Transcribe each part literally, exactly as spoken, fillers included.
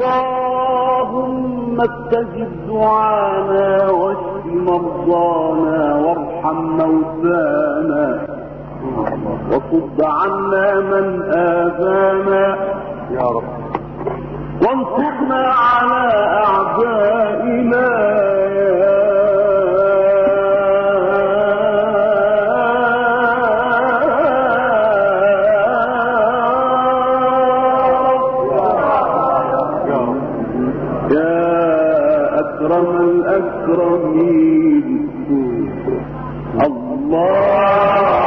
اللهم استجب دعانا واشف مرضانا وارحم موتانا وصد عنا من آذانا يا رب، وانصرنا على أعدائنا يا أكرم الأكرمين. الله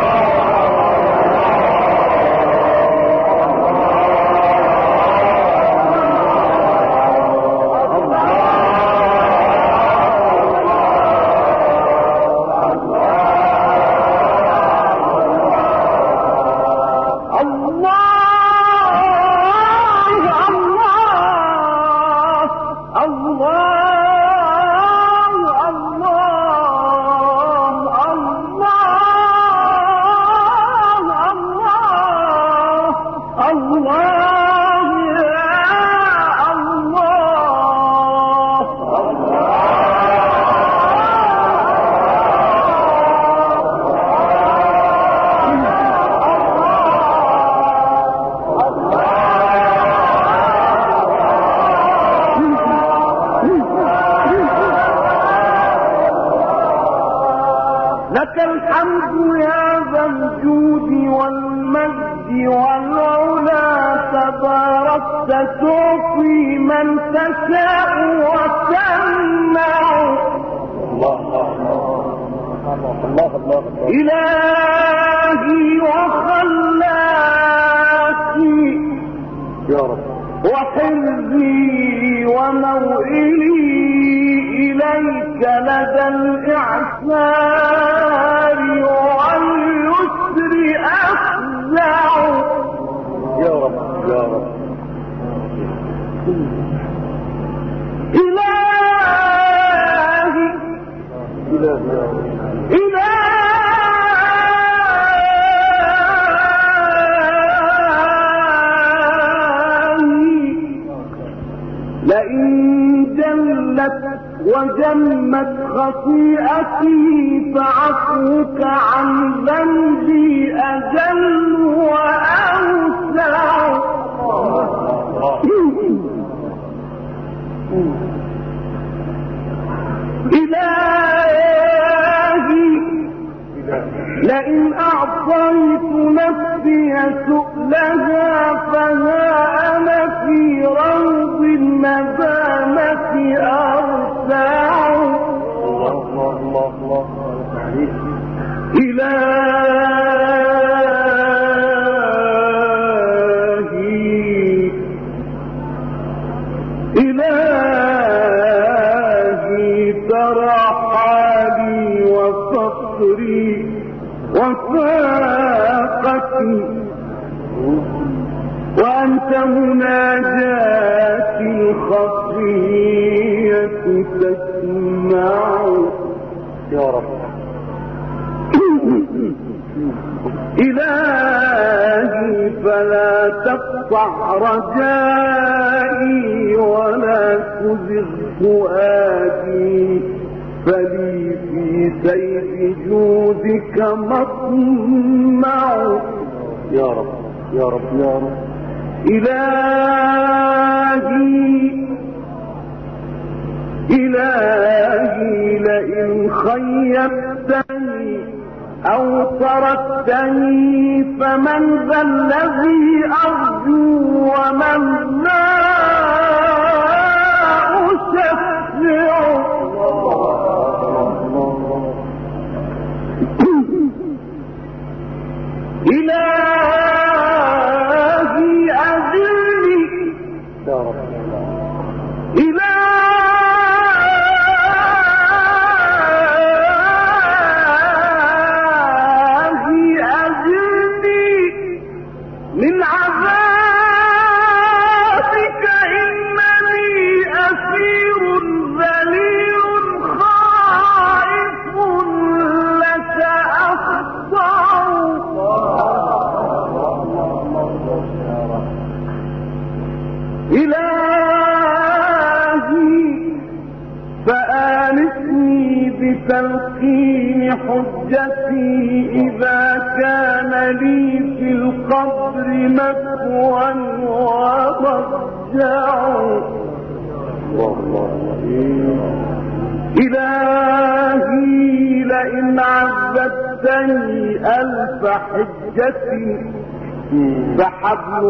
لك الحمد يا ذا الجود والمجد والعلا، تباركت تعطي من تشاء وتمنع. الله الله إلهي وخلاقي يا رب، وحرزي وموئلي إليك لدى الإعسار واليسر أفزع. يا رب يا رب، إلهي إلهي يا رب، إلهي لئن جلت وجمت خطيئتي فعفوك عن ذنبي أجل وأوسع. إلهي لئن أعطيت نفسي سؤلها فها أنا في روض الندامة أرسع. الله الله الله إلهي إلهي ترى حالي وفقري وفاقتي، وأنت مناجاتي الخفية تسمع. يا رب، إلهي فلا تقطع رجائي ولا تزغ فؤادي، فلي في سيف جودك مطمع. يا رب يا رب يا رب، إلهي إلهي لئن خيبتني أو تركتني فمن ذا الذي أرجو ومن لا أشفع. إلهي أجلني يا رب، إلهي أجلني من عذابك، إنني أسير ذليل خائف لك أخضع. تلقين حجتي إذا كان لي في القبر مثوى ومضجع. إلهي لئن عذبتني ألف حجة فحبل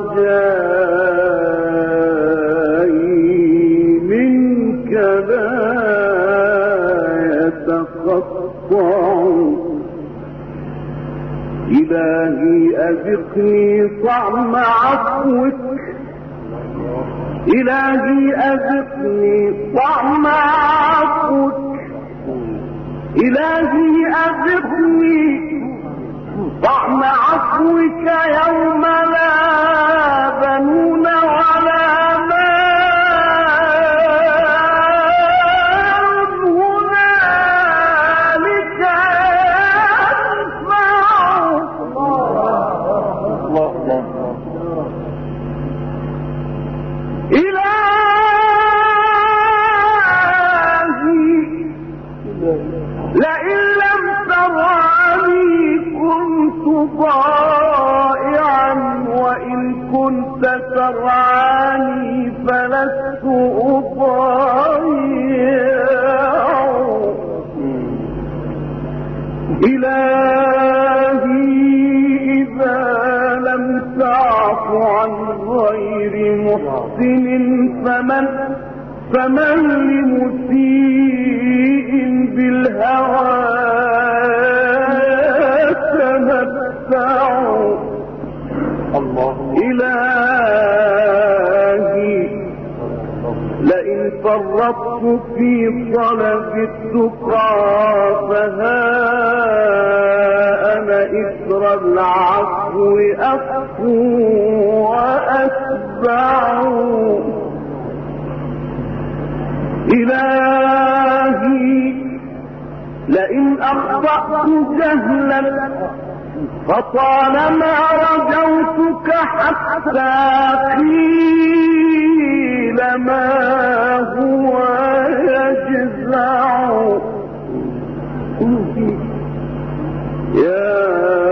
رجائي منك لا يتقطع. إلهي أذقني طعم عفوك، إلهي أذقني طعم عفوك، إلهي أذقني طعم عفوك يوم لا بنون ولا مال هنالك ينفع. إلهي لئن لم تراني كنت ضائعا وإن كنت ترعاني فلست أضايع. إلهي إذا لم تعف عن غير محسن فمن فمن لمسيء بالهوى تمتع. إلهي لئن فرطت في طلب التقى فها أنا إثر العفو أخفو وأتبع. إلهي لئن أخطأت جهلا فطالما رجوتك حتى قيل ما هو يجزع. يا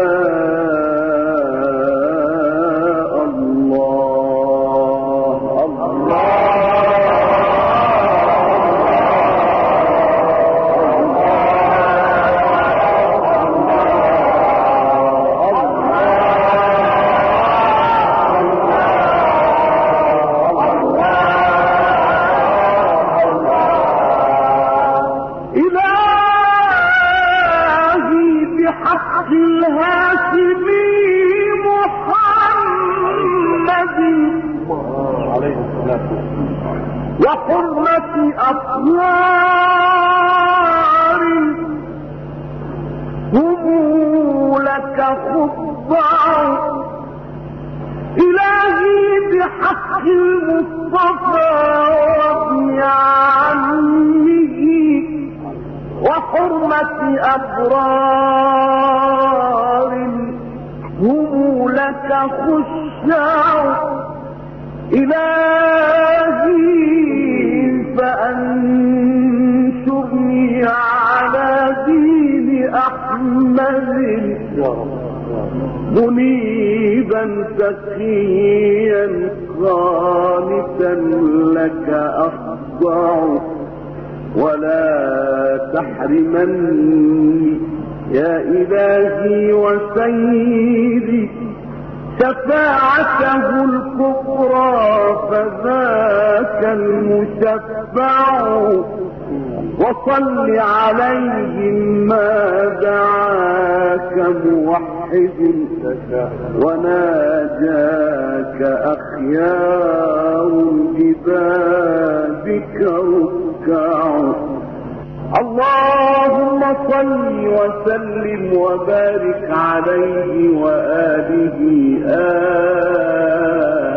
وحرمة أطهار هم لك خضع. إلهي بحق المصطفى وابن عمه وحرمة أبرار هم لك خشع. إلهي فأنشرني على دين أحمد منيبا سخيا خالصا لك أخضع. ولا تحرمني يا إلهي وسيدي شفاعته الكبرى فذاك المشفع. وصل عليه ما دعاك موحد وناجاك أخيار ببابك ركع. اللهم صل وسلم وبارك عليه وآله آه